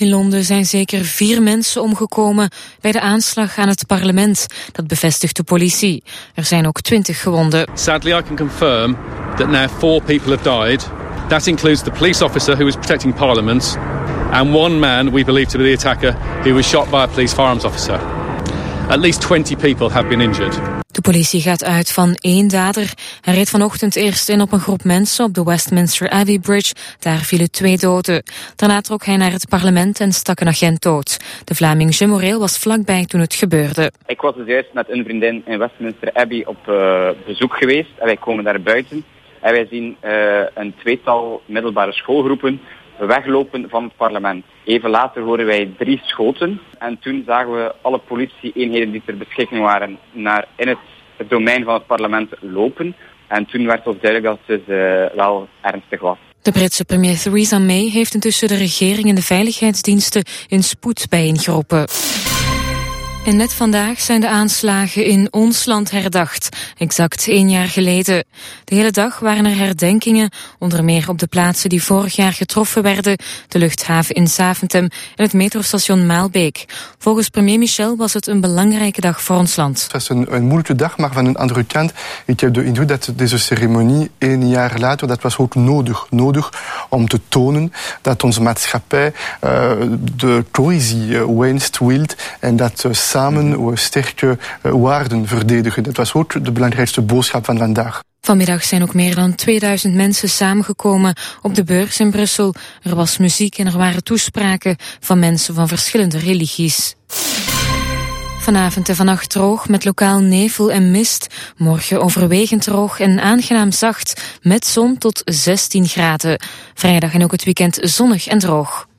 In Londen zijn zeker 4 mensen omgekomen bij de aanslag aan het parlement. Dat bevestigt de politie. Er zijn ook 20 gewonden. Sadly, I can confirm that now 4 people have died. That includes the police officer who was protecting Parliament and 1 man we believe to be the attacker who was shot by a police firearms officer. At least 20 people have been injured. De politie gaat uit van 1 dader. Hij reed vanochtend eerst in op een groep mensen op de Westminster Abbey Bridge. Daar vielen 2 doden. Daarna trok hij naar het parlement en stak een agent dood. De Vlaming Jim Moreel was vlakbij toen het gebeurde. Ik was dus juist met een vriendin in Westminster Abbey op bezoek geweest. En wij komen daar buiten. En wij zien een 2-tal middelbare schoolgroepen weglopen van het parlement. Even later horen wij 3 schoten. En toen zagen we alle politie-eenheden die ter beschikking waren naar in het domein van het parlement lopen. En toen werd ons duidelijk dat het wel ernstig was. De Britse premier Theresa May heeft intussen de regering en de veiligheidsdiensten in spoed bijeengeroepen. En net vandaag zijn de aanslagen in ons land herdacht, exact 1 jaar geleden. De hele dag waren er herdenkingen, onder meer op de plaatsen die vorig jaar getroffen werden, de luchthaven in Zaventem en het metrostation Maalbeek. Volgens premier Michel was het een belangrijke dag voor ons land. Het was een moeilijke dag, maar van een andere kant, ik heb de indruk dat deze ceremonie 1 jaar later, dat was ook nodig om te tonen dat onze maatschappij de cohesie wenst, wilt en dat samen we sterke waarden verdedigen. Dat was ook de belangrijkste boodschap van vandaag. Vanmiddag zijn ook meer dan 2000 mensen samengekomen op de beurs in Brussel. Er was muziek en er waren toespraken van mensen van verschillende religies. Vanavond en vannacht droog met lokaal nevel en mist. Morgen overwegend droog en aangenaam zacht met zon tot 16 graden. Vrijdag en ook het weekend zonnig en droog.